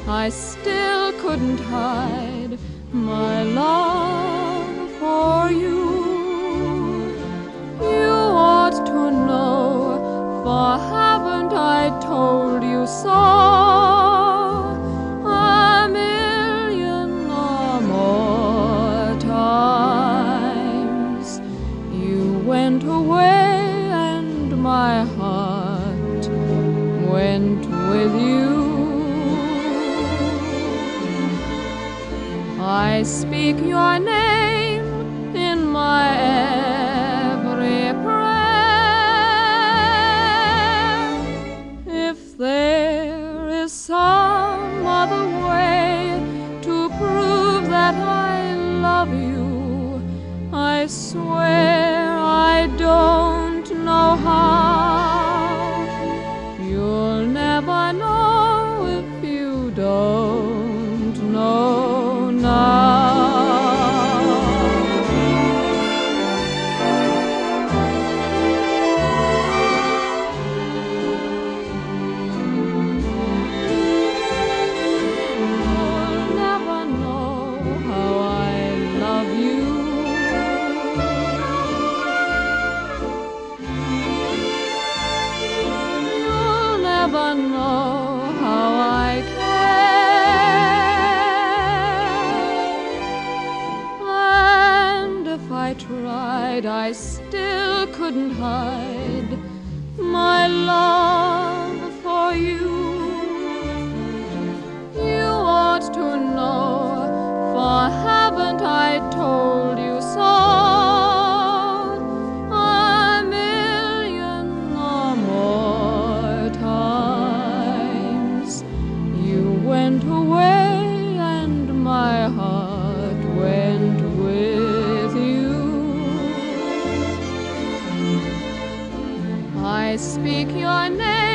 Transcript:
I still couldn't hide my love for you. You ought to know, for haven't I told you so? A million or more times. You went away and my heart went with you. I speak your name in my every prayer. If there is some other way to prove that I love you, I swear I don't know how. You'll never know if you don't know now. You'll never know how I love you. You'll never know how I care. And if I tried, I still couldn't hide my love for you. You ought to know, for haven't I told you so? A million or more times. You went away and my heart went with you. I speak your name